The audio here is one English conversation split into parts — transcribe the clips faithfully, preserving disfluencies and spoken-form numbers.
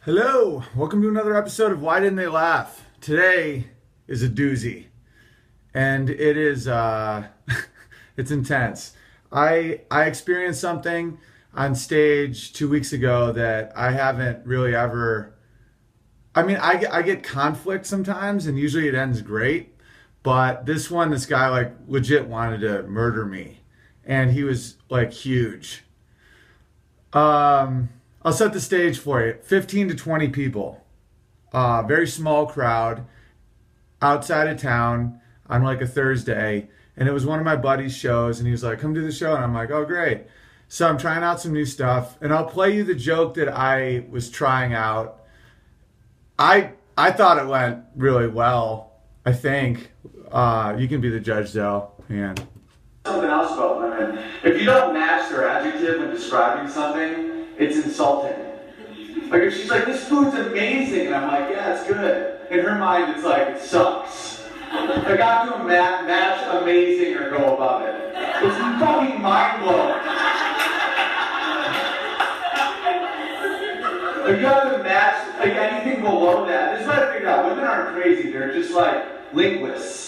Hello, welcome to another episode of Why Didn't They Laugh? Today is a doozy, and it is, uh, it's intense. I, I experienced something on stage two weeks ago that I haven't really ever, I mean, I get, I get conflict sometimes, and usually it ends great, but this one, this guy, like, legit wanted to murder me, and he was, like, huge. Um... I'll set the stage for you. fifteen to twenty people. Uh, very small crowd outside of town on like a Thursday. And it was one of my buddy's shows. And he was like, come do the show. And I'm like, oh, great. So I'm trying out some new stuff. And I'll play you the joke that I was trying out. I I thought it went really well, I think. Uh, you can be the judge, though. Man. Something else about women. If you don't match their adjective when describing something, it's insulting. Like if she's like, this food's amazing, and I'm like, yeah, it's good. In her mind, it's like, it sucks. Like I have to ma- match amazing or go above it. It's fucking mind blowing. Like you have to match like anything below that. This is what I figured out. Women aren't crazy. They're just like linguists.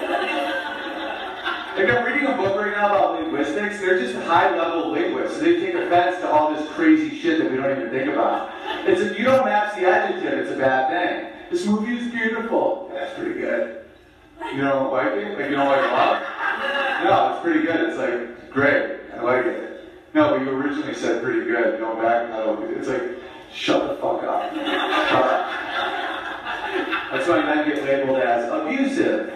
Like I'm reading a book right now about linguistics. They're just high-level linguists. So they take offense to all this crazy shit that we don't even think about. It's if you don't match the adjective, it's a bad thing. This movie is beautiful. That's pretty good. You don't like it? Like you don't like love? No, it's pretty good. It's like, great. I like it. No, but you originally said pretty good. Don't backpedal. It's like, shut the fuck up. Shut up. That's why men get labeled as abusive.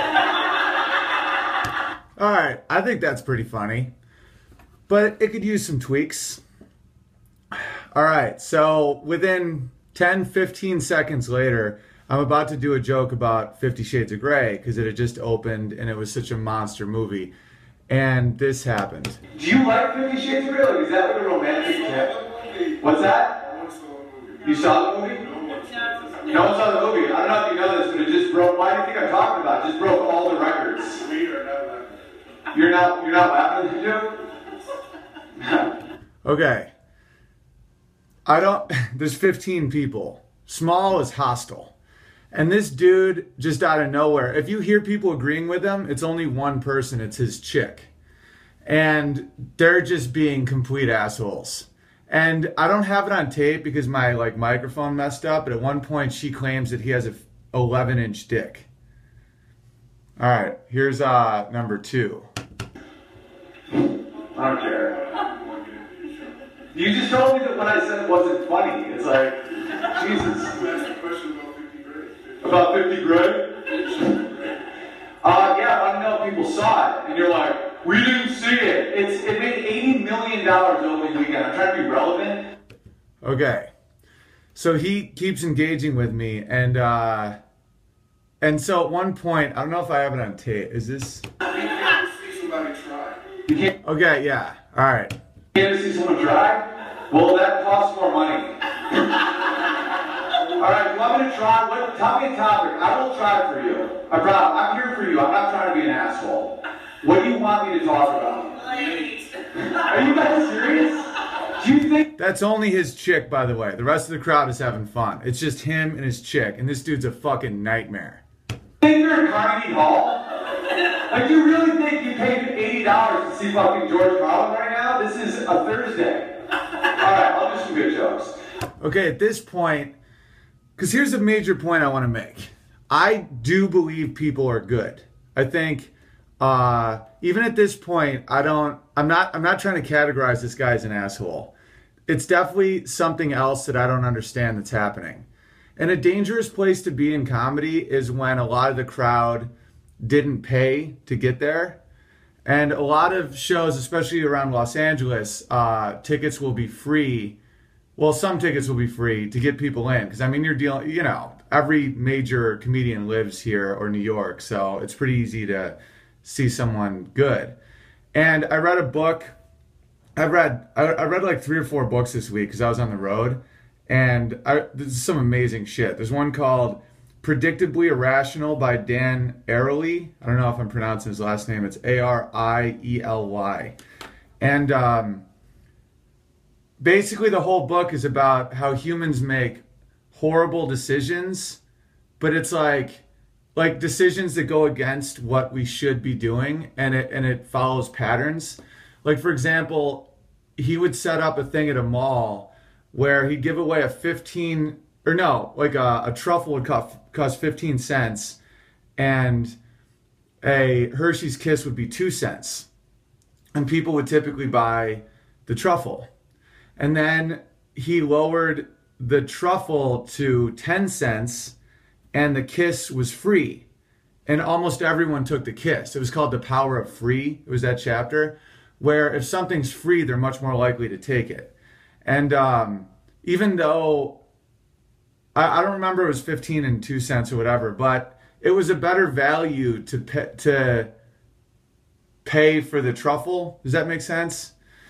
All right, I think that's pretty funny, but it could use some tweaks. All right, so within ten, fifteen seconds later, I'm about to do a joke about Fifty Shades of Grey because it had just opened and it was such a monster movie, and this happened. Do you like Fifty Shades of Grey? Like, is that like a romantic tip? What's that? You saw the movie? No one saw the movie. I don't know if you know this, but it just broke. Why do you think I'm talking about? It just broke all the records. You're not, you're not laughing at the joke? Okay. I don't, there's fifteen people. Small is hostile. And this dude, just out of nowhere, if you hear people agreeing with him, it's only one person, it's his chick. And they're just being complete assholes. And I don't have it on tape because my like microphone messed up, but at one point she claims that he has a eleven inch dick. All right, here's uh, number two. I don't care. You just told me that what I said wasn't funny. It's like, Jesus. You asked a question about fifty Grey. About fifty Grey? Uh, yeah, I don't know if people saw it. And you're like, we didn't see it. It's It made eighty million dollars opening weekend. I'm trying to be relevant. Okay. So he keeps engaging with me, and uh, and so at one point, I don't know if I have it on tape. Is this? You can't see somebody try. You can't, Okay, yeah. All right. you can't see someone try? Well, that costs more money. All right, you want me to try? What, tell me a topic. I will try for you. I promise. I'm here for you. I'm not trying to be an asshole. What do you want me to talk about? Are you guys serious? Do you think That's only his chick, by the way. The rest of the crowd is having fun. It's just him and his chick, and this dude's a fucking nightmare. you're in Carnegie Hall? Like, you really think you paid eighty dollars to see fucking George Carlin right now? This is a Thursday. Alright, I'll do some good jokes. Okay, at this point, because here's a major point I want to make. I do believe people are good. I think uh, even at this point, I don't. I'm not. I'm not trying to categorize this guy as an asshole. It's definitely something else that I don't understand that's happening. And a dangerous place to be in comedy is when a lot of the crowd didn't pay to get there. And a lot of shows, especially around Los Angeles, uh, tickets will be free. Well, some tickets will be free to get people in. Because, I mean, you're dealing, you know, every major comedian lives here or New York. So it's pretty easy to see someone good. And I read a book. I've read, I, I read like three or four books this week because I was on the road. And I, this is some amazing shit. There's one called Predictably Irrational by Dan Ariely. I don't know if I'm pronouncing his last name. It's A R I E L Y. And um, basically the whole book is about how humans make horrible decisions, but it's like like decisions that go against what we should be doing, and it and it follows patterns. Like, for example, he would set up a thing at a mall where he'd give away a fifteen or no, like a, a truffle would cost, cost fifteen cents, and a Hershey's Kiss would be two cents. And people would typically buy the truffle. And then he lowered the truffle to ten cents, and the Kiss was free. And almost everyone took the Kiss. It was called The Power of Free. It was that chapter where if something's free, they're much more likely to take it. And um, even though I, I don't remember it was fifteen and two cents or whatever, but it was a better value to pay, to pay for the truffle. Does that make sense?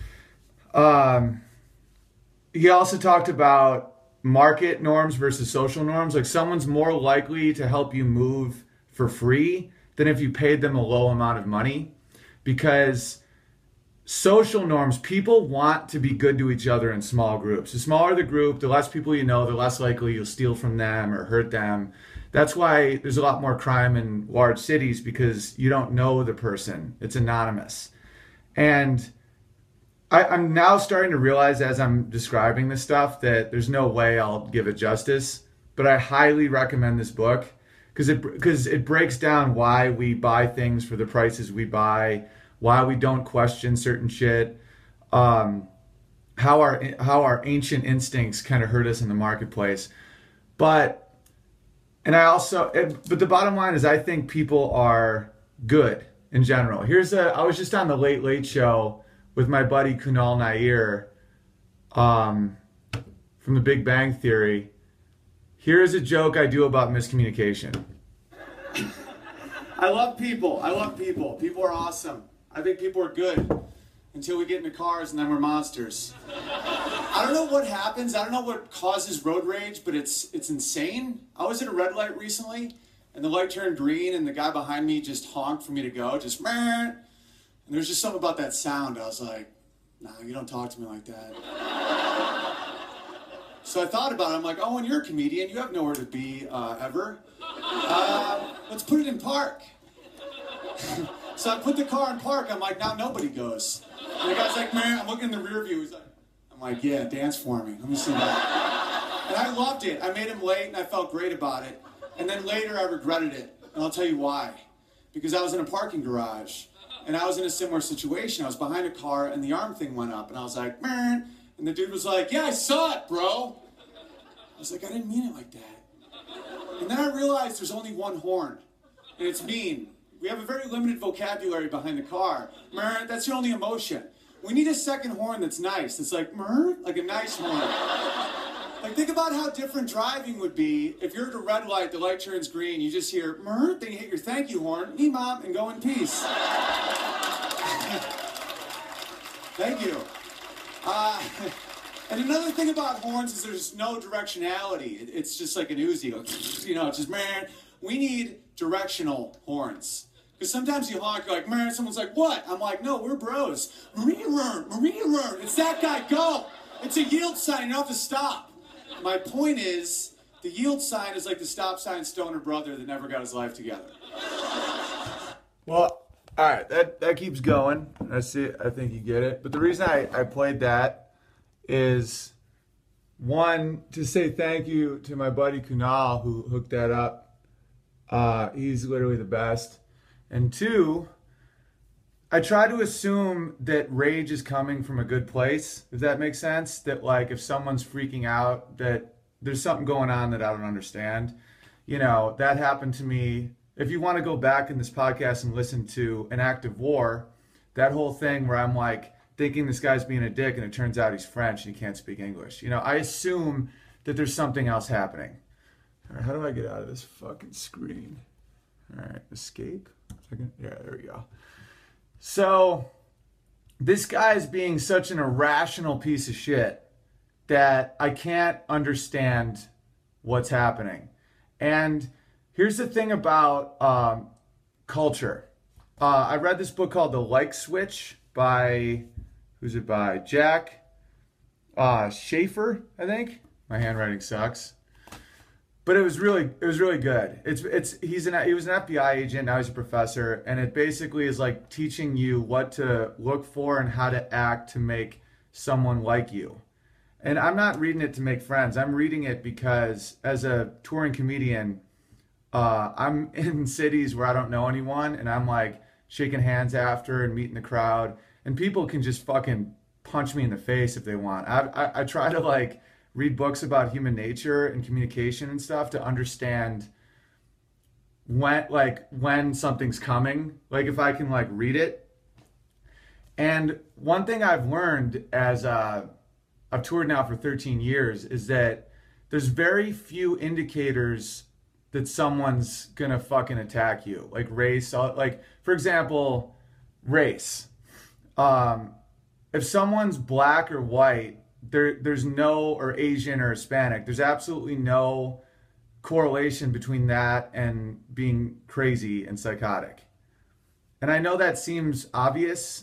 Um, he also talked about market norms versus social norms. Like, someone's more likely to help you move for free than if you paid them a low amount of money, because social norms, people want to be good to each other in small groups. The smaller the group, the less people you know, the less likely you'll steal from them or hurt them. That's why there's a lot more crime in large cities, because you don't know the person. It's anonymous. And I, I'm now starting to realize as I'm describing this stuff that there's no way I'll give it justice, but I highly recommend this book because it, because it breaks down why we buy things for the prices we buy, why we don't question certain shit, um, how our how our ancient instincts kind of hurt us in the marketplace. But and I also, but the bottom line is I think people are good in general. Here's a, I was just on the Late Late Show with my buddy Kunal Nair um, from The Big Bang Theory. Here's a joke I do about miscommunication. I love people. I love people. People are awesome. I think people are good until we get into cars and then we're monsters. I don't know what happens. I don't know what causes road rage, but it's it's insane. I was at a red light recently, and the light turned green, and the guy behind me just honked for me to go, just meh. And there's just something about that sound. I was like, nah, you don't talk to me like that. So I thought about it. I'm like, oh, and you're a comedian. You have nowhere to be uh, ever. Uh, let's put it in park. So I put the car in park. I'm like, now nobody goes. And the guy's like, man, I'm looking in the rear view. He's like, I'm like, yeah, dance for me. Let me see that. And I loved it. I made him late, and I felt great about it. And then later, I regretted it. And I'll tell you why. Because I was in a parking garage, and I was in a similar situation. I was behind a car, and the arm thing went up. And I was like, man. And the dude was like, yeah, I saw it, bro. I was like, I didn't mean it like that. And then I realized there's only one horn, and it's mean. We have a very limited vocabulary behind the car. Mer, that's your only emotion. We need a second horn that's nice. It's like, mer, like a nice horn. Like, think about how different driving would be if you're at a red light, the light turns green, you just hear, mer, then you hit your thank you horn, me mom, and go in peace. Thank you. Uh, and another thing about horns is there's no directionality. It's just like an Uzi. You know, it's just, man, we need directional horns. Because sometimes you honk, you're like, man, someone's like, what? I'm like, no, we're bros. Marina run, Marina run. It's that guy, go. It's a yield sign, you don't have to stop. My point is, the yield sign is like the stop sign stoner brother that never got his life together. Well, all right, that, that keeps going. I see. I think you get it. But the reason I, I played that is, one, to say thank you to my buddy Kunal who hooked that up. Uh, he's literally the best. And two, I try to assume that rage is coming from a good place, if that makes sense. That, like, if someone's freaking out, that there's something going on that I don't understand. You know, that happened to me. If you want to go back in this podcast and listen to An Act of War, that whole thing where I'm like thinking this guy's being a dick and it turns out he's French and he can't speak English. You know, I assume that there's something else happening. All right, how do I get out of this fucking screen? All right, escape. Second. Yeah, there we go. So this guy is being such an irrational piece of shit that I can't understand what's happening. And here's the thing about um, culture. Uh, I read this book called The Like Switch by, who's it by? Jack uh, Schaefer, I think. My handwriting sucks. but it was really it was really good. It's it's he's an he was an F B I agent, now he's a professor, and it basically is like teaching you what to look for and how to act to make someone like you. And I'm not reading it to make friends. I'm reading it because as a touring comedian, uh, I'm in cities where I don't know anyone, and I'm like shaking hands after and meeting the crowd, and people can just fucking punch me in the face if they want. I, I, I try to like read books about human nature and communication and stuff to understand when like when something's coming, like if I can like read it. And one thing I've learned as uh, I've toured now for thirteen years is that there's very few indicators that someone's gonna fucking attack you, like race. Like for example, race. Um, if someone's black or white, there there's no, or Asian or Hispanic, there's absolutely no correlation between that and being crazy and psychotic. And I know that seems obvious.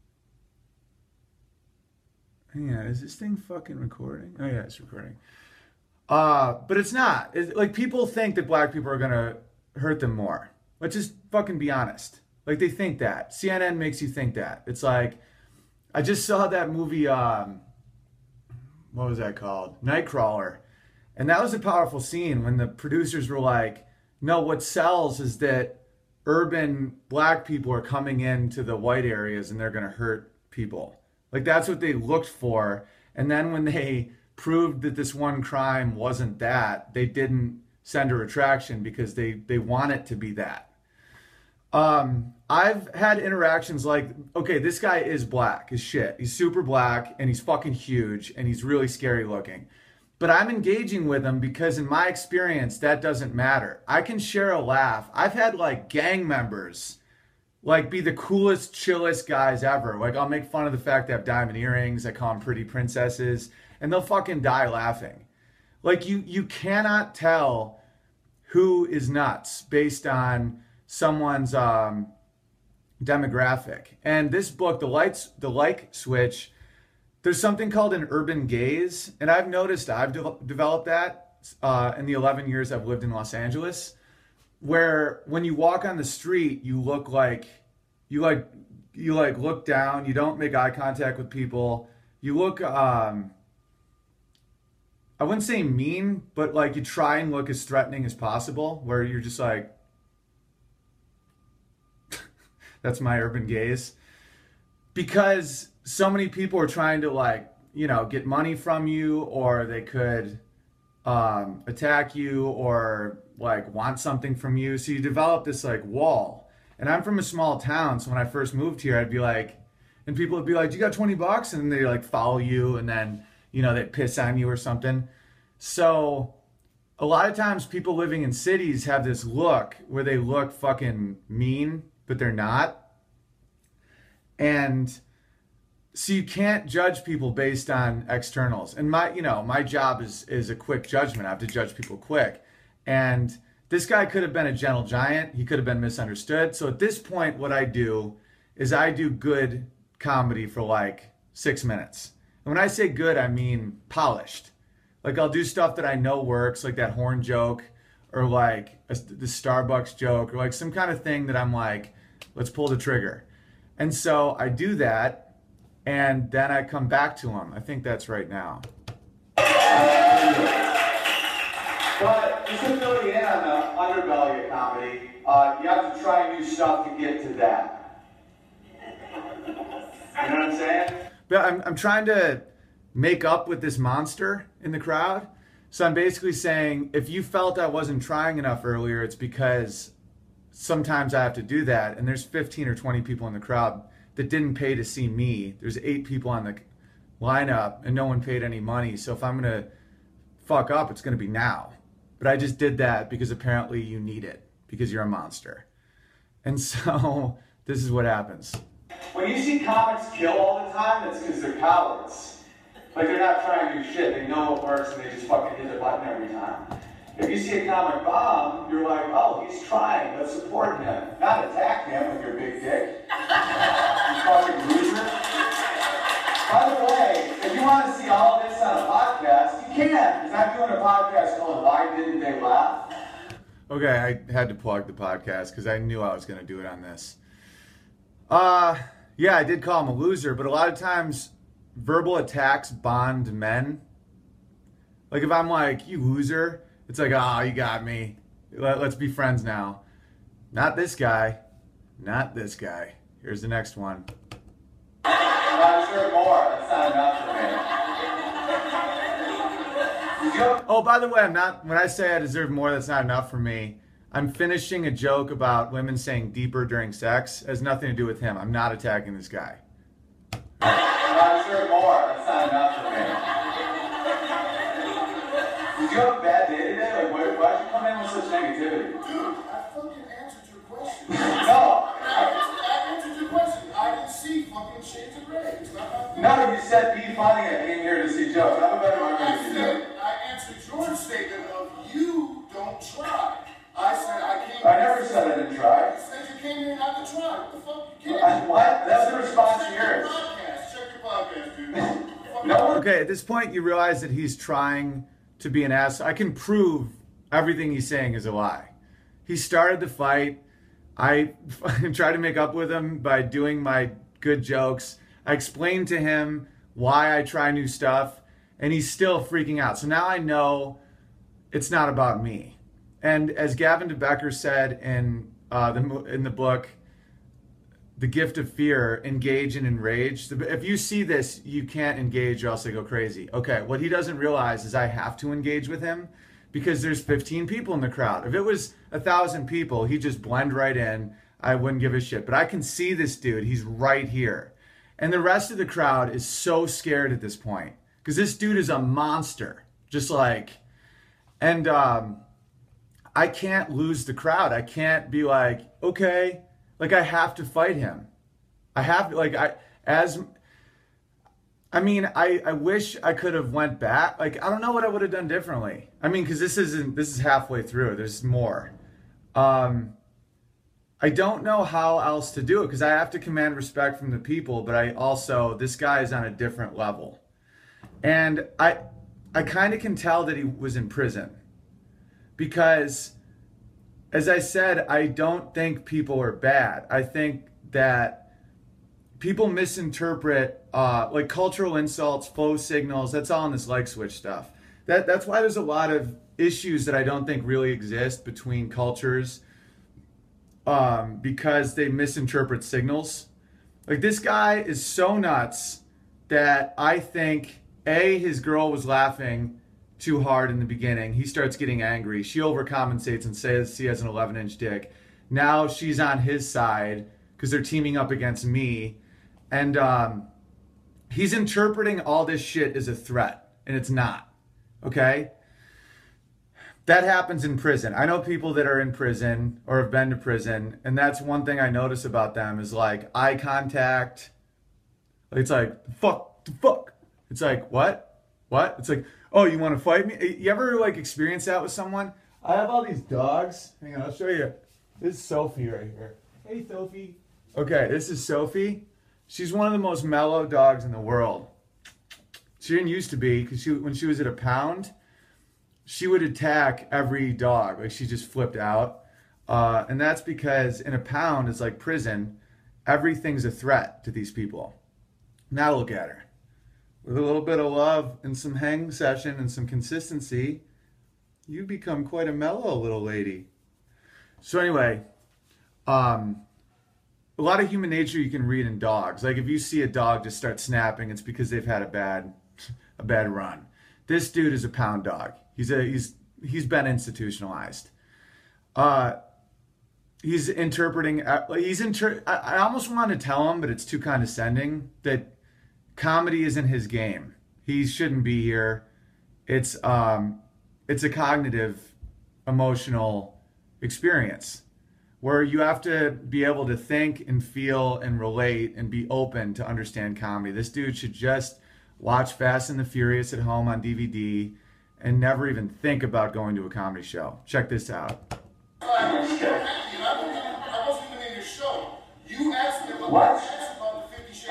Yeah, is this thing fucking recording? Oh yeah, it's recording. Uh, but it's not. It's, like people think that black people are gonna hurt them more. Let's just fucking be honest. Like they think that. C N N makes you think that. It's like, I just saw that movie, um, what was that called? Nightcrawler. And that was a powerful scene when the producers were like, no, what sells is that urban black people are coming into the white areas and they're going to hurt people. Like that's what they looked for. And then when they proved that this one crime wasn't that, they didn't send a retraction because they, they want it to be that. Um, I've had interactions like, okay, this guy is black as shit. He's super black and he's fucking huge and he's really scary looking. But I'm engaging with him because in my experience, that doesn't matter. I can share a laugh. I've had like gang members like be the coolest, chillest guys ever. Like I'll make fun of the fact they have diamond earrings. I call them pretty princesses and they'll fucking die laughing. Like you, you cannot tell who is nuts based on someone's um, demographic. And this book, the lights, the like switch, there's something called an urban gaze, and I've noticed I've de- developed that uh, in the eleven years I've lived in Los Angeles, where when you walk on the street, you look like you like you like look down. You don't make eye contact with people. You look, um, I wouldn't say mean, but like you try and look as threatening as possible, where you're just like. That's my urban gaze. Because so many people are trying to like, you know, get money from you, or they could um, attack you or like want something from you. So you develop this like wall. And I'm from a small town. So when I first moved here, I'd be like, and people would be like, you got twenty bucks? And they like follow you and then, you know, they piss on you or something. So a lot of times people living in cities have this look where they look fucking mean, but they're not. And so you can't judge people based on externals. And my, you know, my job is is a quick judgment. I have to judge people quick. And this guy could have been a gentle giant. He could have been misunderstood. So at this point, what I do is I do good comedy for like six minutes. And when I say good, I mean polished. Like I'll do stuff that I know works, like that horn joke, or like a, the Starbucks joke, or like some kind of thing that I'm like, let's pull the trigger. And so I do that, and then I come back to him. I think that's right now. But just to fill you in on the underbelly of comedy, uh, you have to try new stuff to get to that. You know what I'm saying? But I'm, I'm trying to make up with this monster in the crowd. So I'm basically saying, if you felt I wasn't trying enough earlier, it's because sometimes I have to do that. And there's fifteen or twenty people in the crowd that didn't pay to see me. There's eight people on the lineup and no one paid any money. So if I'm going to fuck up, it's going to be now. But I just did that because apparently you need it because you're a monster. And so this is what happens. When you see comics kill all the time, it's because they're cowards. Like they're not trying new shit. They know what works and they just fucking hit the button every time. If you see a comic bomb, you're like, oh, he's trying. Let's support him. Not attack him with your big dick. You fucking loser. By the way, if you want to see all this on a podcast, you can't, because I'm doing a podcast called Why Didn't They Laugh? Okay, I had to plug the podcast because I knew I was going to do it on this. Uh, yeah, I did call him a loser, but a lot of times verbal attacks bond men. Like if I'm like, you loser, it's like, ah, oh, you got me. Let, let's be friends now. Not this guy. Not this guy. Here's the next one. I deserve more. That's not enough for me. Did you- Oh, by the way, I'm not, when I say I deserve more, that's not enough for me. I'm finishing a joke about women saying deeper during sex. It has nothing to do with him. I'm not attacking this guy. I deserve more. That's not enough for me. Did you have a bad day today? Like, why, why'd you come in with such negativity? Dude, I fucking answered your question. No. I answered your question. I didn't see fucking shades of gray. It's not my thing. No, you said be funny. I came here to see jokes. I'm a better I argument than you. said, I answered your statement of you don't try. I said I came I never said I didn't try. You said you came here not to try. What the fuck? You kidding I, me? what? That's the response to Check your yours. podcast. Check your podcast, dude. Fuck No one. Okay, at this point, you realize that he's trying to be an ass. I can prove everything he's saying is a lie. He started the fight. I tried to make up with him by doing my good jokes. I explained to him why I try new stuff, and he's still freaking out. So now I know it's not about me. And as Gavin DeBecker said in uh, the in the book, The Gift of Fear, engage and enrage. If you see this, you can't engage or else they go crazy. Okay, what he doesn't realize is I have to engage with him because there's fifteen people in the crowd. If it was a thousand people, he'd just blend right in. I wouldn't give a shit. But I can see this dude. He's right here. And the rest of the crowd is so scared at this point because this dude is a monster. Just like, and um, I can't lose the crowd. I can't be like, okay, like I have to fight him. I have to, like, I, as, I mean, I, I wish I could have went back. Like, I don't know what I would have done differently. I mean, because this isn't, this is halfway through. There's more. Um, I don't know how else to do it because I have to command respect from the people, but I also, this guy is on a different level. And I, I kind of can tell that he was in prison because, as I said, I don't think people are bad. I think that people misinterpret uh, like cultural insults, faux signals. That's all in this like switch stuff. That that's why there's a lot of issues that I don't think really exist between cultures um, because they misinterpret signals. Like this guy is so nuts that I think A, his girl was laughing too hard in the beginning. He starts getting angry. She overcompensates and says she has an eleven inch dick. Now she's on his side because they're teaming up against me. And um, he's interpreting all this shit as a threat, and it's not. Okay? That happens in prison. I know people that are in prison or have been to prison, and that's one thing I notice about them is like eye contact. It's like, fuck, fuck. It's like, what? What? It's like, oh, you want to fight me? You ever like experience that with someone? I have all these dogs. Hang on, I'll show you. This is Sophie right here. Hey, Sophie. Okay, this is Sophie. She's one of the most mellow dogs in the world. She didn't used to be because she, when she was at a pound, she would attack every dog. Like she just flipped out. Uh, and that's because in a pound, it's like prison. Everything's a threat to these people. Now look at her. With a little bit of love and some hang session and some consistency, you become quite a mellow little lady. So anyway, um, a lot of human nature you can read in dogs. Like if you see a dog just start snapping, it's because they've had a bad, a bad run. This dude is a pound dog. He's a he's he's been institutionalized. Uh, he's interpreting. He's inter. I, I almost want to tell him, but it's too condescending that comedy isn't his game. He shouldn't be here. It's um, it's a cognitive, emotional experience where you have to be able to think and feel and relate and be open to understand comedy. This dude should just watch Fast and the Furious at home on D V D and never even think about going to a comedy show. Check this out. I wasn't even in your show. You asked me about, What? you asked about the Fifty Shades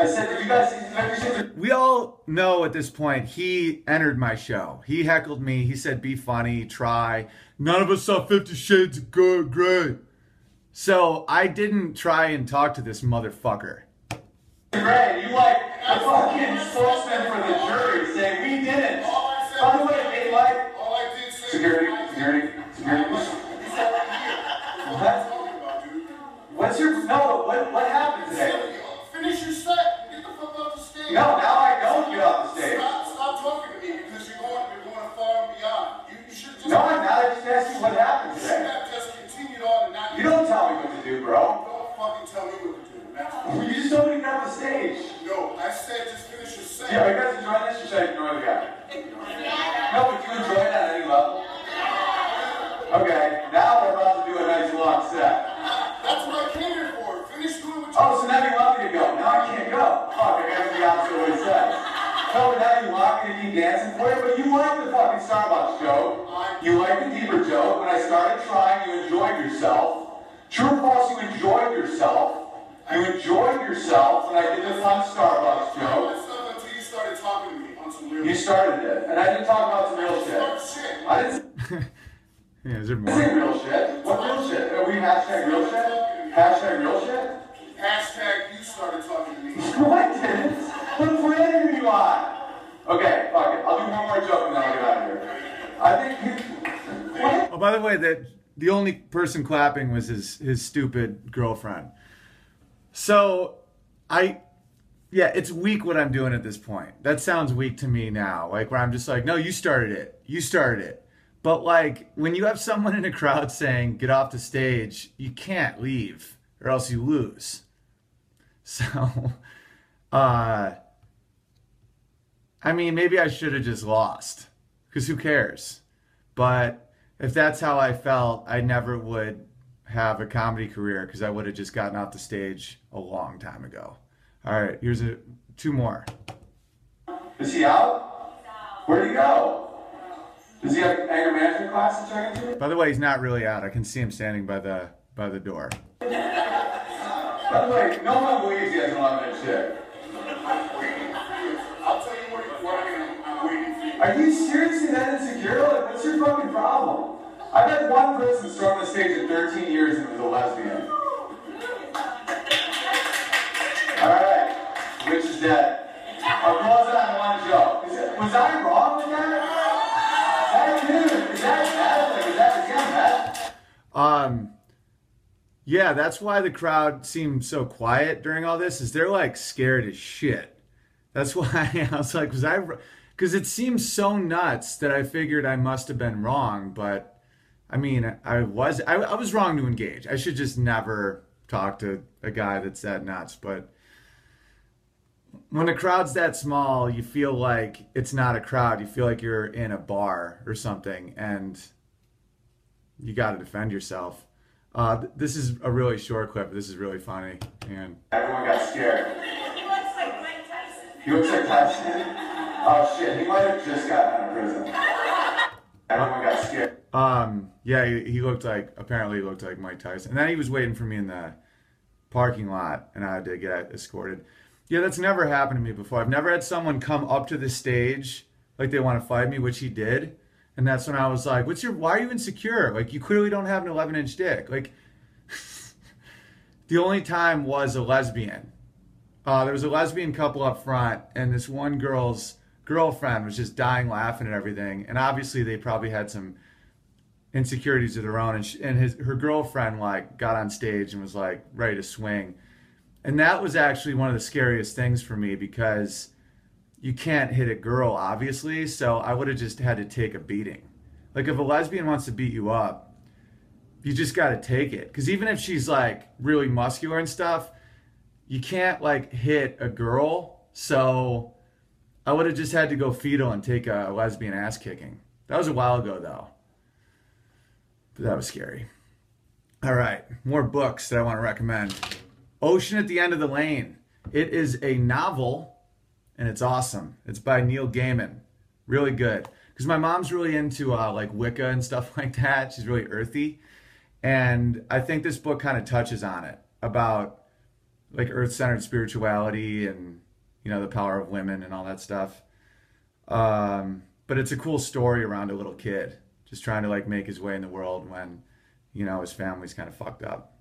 I said, did you guys see Fifty Shades of We all know at this point he entered my show. He heckled me. He said, be funny, try. None of us saw Fifty Shades of Grey. So I didn't try and talk to this motherfucker. Grey? You like a fucking spokesman for the jury saying we didn't. By the way, they like All I did say security, security, security. What? What's your no? What what happened today? Finish your set. Get the fuck off the stage. No, now I don't get off the stage. Stop, stop talking to me because you're going, you're going far and beyond. You, you should just. No, I'm not. I just asked you what happened You should today. have just continued on and not. You don't tell me what to do, bro. Don't fucking tell me what to do. That's all. You just told me to get off the stage. No, I said just finish your set. Yeah, you guys enjoy this? You should ignore the guy. No, but you enjoy it at any level. Okay, now we're about to do a nice long set. That's what I came here for. Finish doing what you Oh, so now you want me to go. Now I can't go. Fuck, I gotta do the opposite of what he said. No, but now you want me to keep dancing for you, but you like the fucking Starbucks joke. You like the deeper joke. When I started trying, you enjoyed yourself. True or false, you enjoyed yourself. You enjoyed yourself when I did the fun Starbucks joke. myself until you started talking to me on some real You started it, and I didn't talk about some real Start shit. shit. I didn't Yeah, is there say more? real shit. What real shit? Are we hashtag real shit? Hashtag real shit? Hashtag you started talking to me. No, I didn't. What planet are you on? Okay, fuck it. I'll do one more joke and then I'll get out of here. I think you. What? Oh, by the way, that the only person clapping was his his stupid girlfriend. So, I, yeah, it's weak what I'm doing at this point. That sounds weak to me now. Like where I'm just like, no, you started it. You started it. But like when you have someone in a crowd saying, get off the stage, you can't leave or else you lose. So, uh, I mean, maybe I should have just lost because who cares? But if that's how I felt, I never would have a comedy career because I would have just gotten off the stage a long time ago. All right, here's a two more. Is he out? Where'd he go? Does he have anger management classes trying to? By the way, he's not really out. I can see him standing by the by the door. By the way, no one believes he has an eleven-inch dick. I'm waiting for you. I'll tell you where you're working. I'm waiting for you. Are you seriously that insecure? Like, what's your fucking problem? I've had one person storm the stage in thirteen years and it was a lesbian. Alright, Rich is dead. I'll close it on one joke. Is it, was I wrong with that? That dude, is that bad? Like, is that, is he on that? Um, yeah, that's why the crowd seemed so quiet during all this. Is they're like scared as shit. That's why I was like, was I? Because it seems so nuts that I figured I must have been wrong. But I mean, I was I, I was wrong to engage. I should just never talk to a guy that's that nuts. But when a crowd's that small, you feel like it's not a crowd. You feel like you're in a bar or something, and you got to defend yourself. Uh, th- this is a really short clip. But this is really funny, and Everyone got scared. He looks like Mike Tyson. He looks like Tyson. Oh shit, he might have just gotten out of prison. Everyone got scared. um, yeah, he, he looked like apparently he looked like Mike Tyson. And then he was waiting for me in the parking lot, and I had to get escorted. Yeah, that's never happened to me before. I've never had someone come up to the stage like they want to fight me, which he did. And that's when I was like, "What's your? Why are you insecure? Like you clearly don't have an eleven-inch dick." Like the only time was a lesbian. Uh, there was a lesbian couple up front, and this one girl's girlfriend was just dying laughing at everything. And obviously, they probably had some insecurities of their own. And, she, and his her girlfriend like got on stage and was like ready to swing. And that was actually one of the scariest things for me because you can't hit a girl, obviously, so I would have just had to take a beating. Like, if a lesbian wants to beat you up, you just got to take it. Because even if she's, like, really muscular and stuff, you can't, like, hit a girl. So I would have just had to go fetal and take a lesbian ass kicking. That was a while ago, though. But that was scary. All right, more books that I want to recommend. Ocean at the End of the Lane. It is a novel. And it's awesome. It's by Neil Gaiman. Really good. Because my mom's really into uh, like Wicca and stuff like that. She's really earthy. And I think this book kind of touches on it. About like earth-centered spirituality and, you know, the power of women and all that stuff. Um, but it's a cool story around a little kid just trying to like make his way in the world when, you know, his family's kind of fucked up.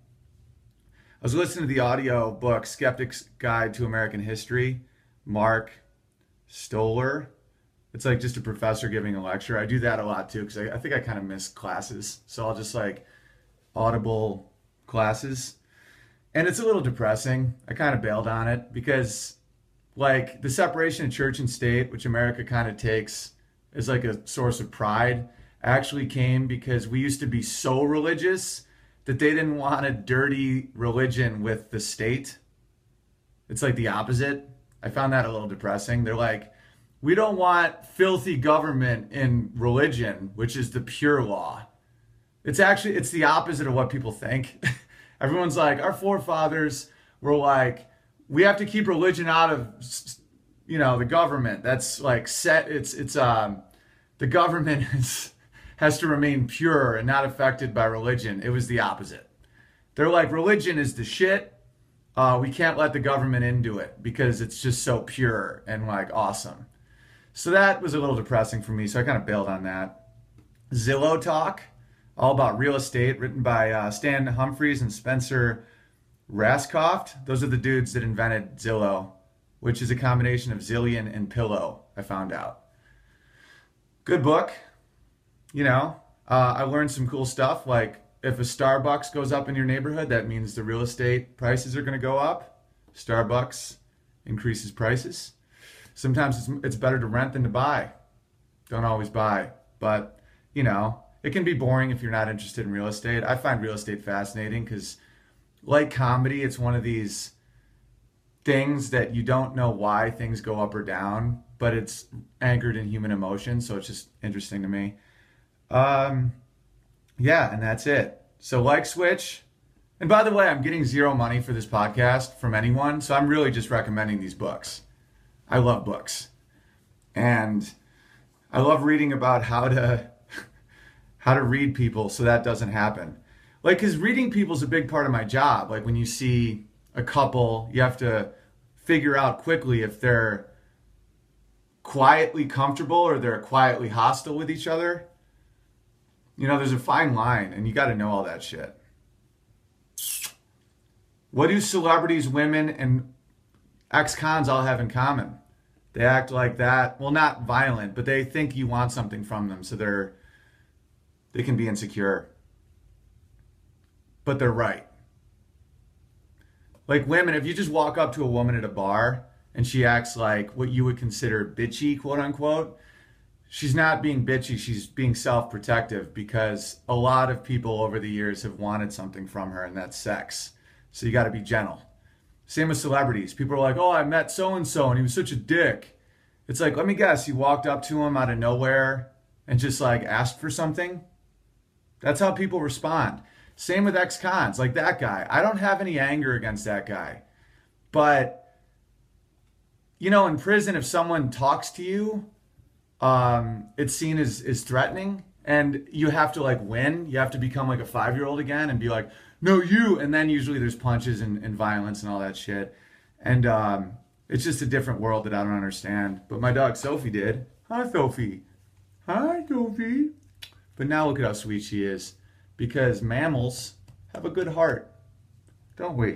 I was listening to the audio book Skeptic's Guide to American History, Mark Stoller. It's like just a professor giving a lecture. I do that a lot too because I, I think I kind of miss classes. So I'll just like audible classes. And it's a little depressing. I kind of bailed on it because like the separation of church and state, which America kind of takes as like a source of pride, actually came because we used to be so religious that they didn't want a dirty religion with the state. It's like the opposite. I found that a little depressing. They're like, we don't want filthy government in religion, which is the pure law. It's actually, it's the opposite of what people think. Everyone's like, our forefathers were like, we have to keep religion out of, you know, the government. That's like set, it's, it's, um, the government is, has to remain pure and not affected by religion. It was the opposite. They're like, religion is the shit. Uh, we can't let the government into it because it's just so pure and like awesome. So that was a little depressing for me. So I kind of bailed on that. Zillow Talk, all about real estate, written by uh, Stan Humphreys and Spencer Rascoft. Those are the dudes that invented Zillow, which is a combination of Zillion and pillow, I found out. Good book. You know, uh, I learned some cool stuff. Like if a Starbucks goes up in your neighborhood, that means the real estate prices are going to go up. Starbucks increases prices. Sometimes it's, it's better to rent than to buy. Don't always buy. But, you know, it can be boring if you're not interested in real estate. I find real estate fascinating because, like comedy, it's one of these things that you don't know why things go up or down, but it's anchored in human emotion. So it's just interesting to me. Um, yeah, and that's it. So like Switch. And by the way, I'm getting zero money for this podcast from anyone. So I'm really just recommending these books. I love books. And I love reading about how to, how to read people so that doesn't happen. Like, cause reading people is a big part of my job. Like when you see a couple, you have to figure out quickly if they're quietly comfortable or they're quietly hostile with each other. You know, there's a fine line, and you got to know all that shit. What do celebrities, women, and ex-cons all have in common? They act like that. Well, not violent, but they think you want something from them, so they're they can be insecure. But they're right. Like women, if you just walk up to a woman at a bar and she acts like what you would consider bitchy, quote unquote, she's not being bitchy, she's being self-protective because a lot of people over the years have wanted something from her, and that's sex. So you got to be gentle. Same with celebrities. People are like, oh, I met so-and-so and he was such a dick. It's like, let me guess, you walked up to him out of nowhere and just like asked for something? That's how people respond. Same with ex-cons, like that guy. I don't have any anger against that guy. But, you know, in prison, if someone talks to you, um, it's seen as, as threatening. And you have to like win. You have to become like a five-year-old again and be like, no, you. And then usually there's punches and, and violence and all that shit. And um, it's just a different world that I don't understand. But my dog Sophie did. Hi, Sophie. Hi, Sophie. But now look at how sweet she is. Because mammals have a good heart, don't we?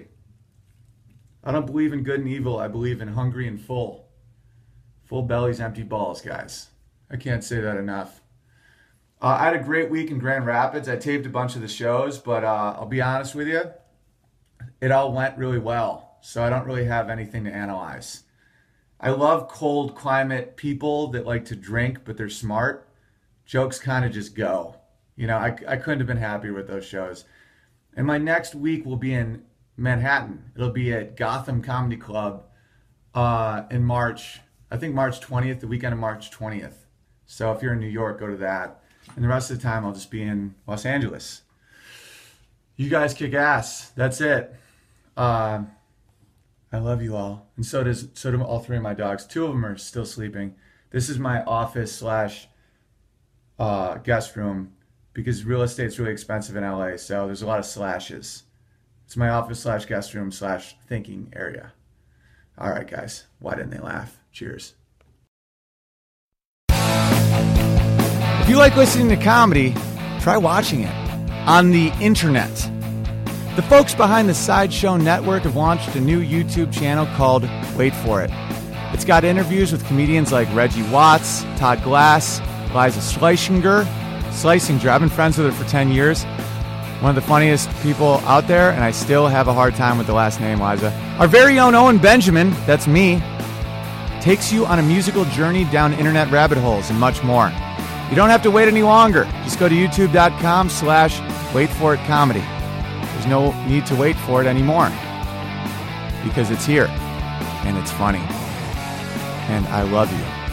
I don't believe in good and evil. I believe in hungry and full. Full bellies, empty balls, guys. I can't say that enough. Uh, I had a great week in Grand Rapids. I taped a bunch of the shows, but uh, I'll be honest with you, it all went really well. So I don't really have anything to analyze. I love cold climate people that like to drink, but they're smart. Jokes kind of just go. You know, I, I couldn't have been happier with those shows. And my next week will be in Manhattan. It'll be at Gotham Comedy Club uh, in March. I think March twentieth, the weekend of March twentieth. So if you're in New York, go to that. And the rest of the time, I'll just be in Los Angeles. You guys kick ass. That's it. Uh, I love you all. And so does so do all three of my dogs. Two of them are still sleeping. This is my office slash uh, guest room because real estate's really expensive in L A. So there's a lot of slashes. It's my office slash guest room slash thinking area. All right, guys. Why didn't they laugh? Cheers. If you like listening to comedy, try watching it on the internet. The folks behind the Sideshow Network have launched a new YouTube channel called Wait For It. It's got interviews with comedians like Reggie Watts, Todd Glass, Liza Schlesinger. Schlesinger, I've been friends with her for ten years. One of the funniest people out there, and I still have a hard time with the last name, Liza. Our very own Owen Benjamin, that's me, takes you on a musical journey down internet rabbit holes and much more. You don't have to wait any longer. Just go to youtube.com slash wait for it comedy. There's no need to wait for it anymore because it's here and it's funny. And I love you.